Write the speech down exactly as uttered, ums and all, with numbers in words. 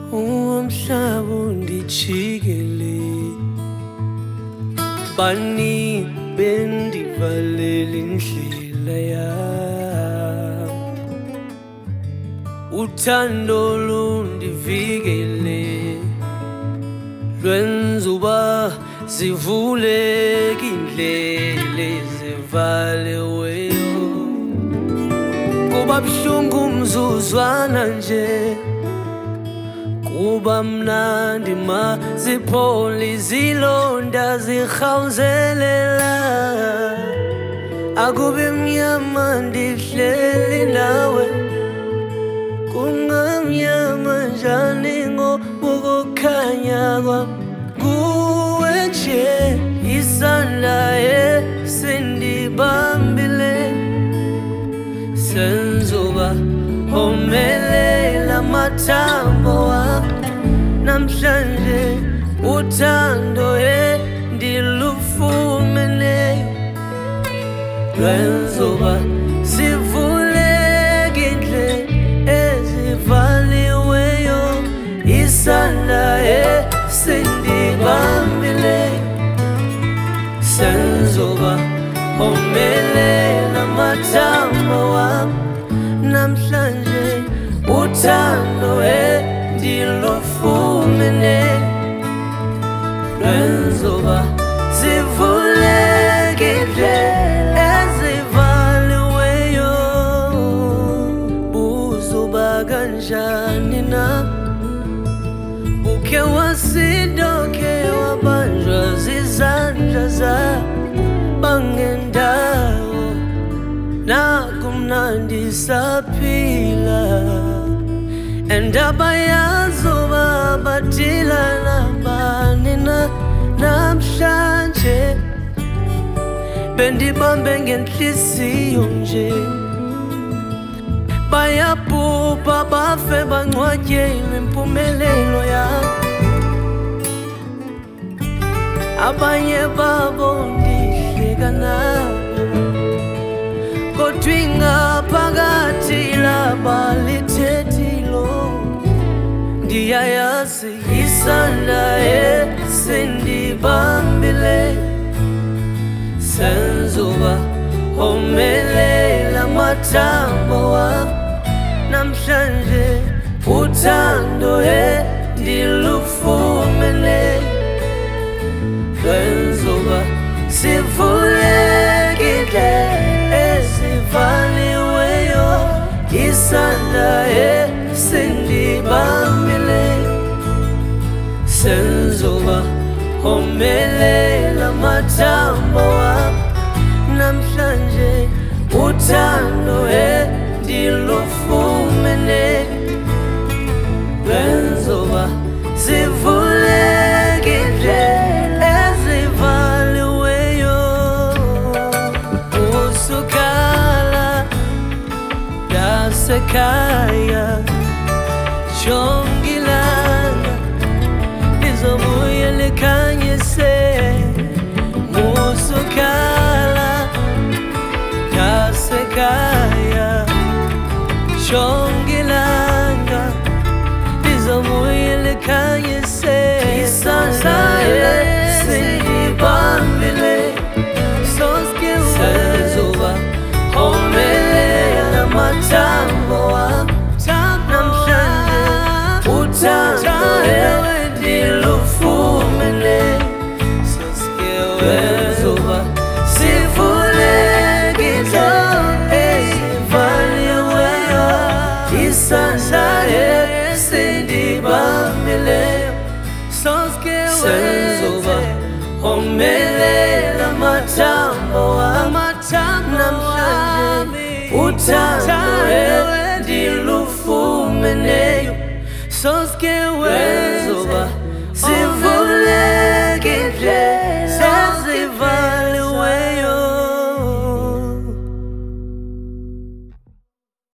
umhlaba undijikele, bani bendivalela indlela yami, uthando lundivikele, lwenza uba zivuleke indlela ezivaliweyo. Kuba buhlungu umzuzwana nje, kuba mnandi ma ziphola izilonda zirhawuzelela. Akube mnyama ndihleli nawe, kungamnyama njani ngoba ukukhanya kwami kuwe nje. Isandla esindibambile senzoba omelela amathambo wami. Namhlanje uthando endilufumene, lwenzoba zivuleke indlela ezivaliweyo. Isandla esindibambile senzoba omelela amathambo wami. Namhlanje uthando endilufumene, lwenzoba zivuleke indlela ezivaliweyo. Buzoba kanjani na uke wasinda, uke wabanjwa zizandla zabangendawo, nakumnandi saphila. Endaba yazoba badila nabani na namhlanje, bendibambe ngenhliziyo nje. Bayabhubha bafe bangcwatyelwe impumelelo yami, abanye babo ndihleka nabo, kodwa ingaphakathi laba lithethilo. Ndiyayazi isandla esindibambile senzoba omelela amathambo wami. Namhlanje uthando endilufumene, lwenzoba zivuleke indlela ezivaliweyo. Isandla esindibambile senzoba omelela amathambo wami. Namhlanje uthando endilufumene, lwenzoba zivuleke indlela ezivaliweyo. Usukala yasekhaya, jonga ilanga lizobuye likhanyise. Usukala yasekhaya, jonga ilanga lizobuye likhanyise. Isandla esindibambile senzoba omelela amathambo wami. Namhlanje uthando endilufumene, lwenzoba zivuleke indlela ezivaliweyo. Isandla esindibambile senzoba omelela amathambo wami. Namhlanje uthando endilufumene, lwenzoba zivuleke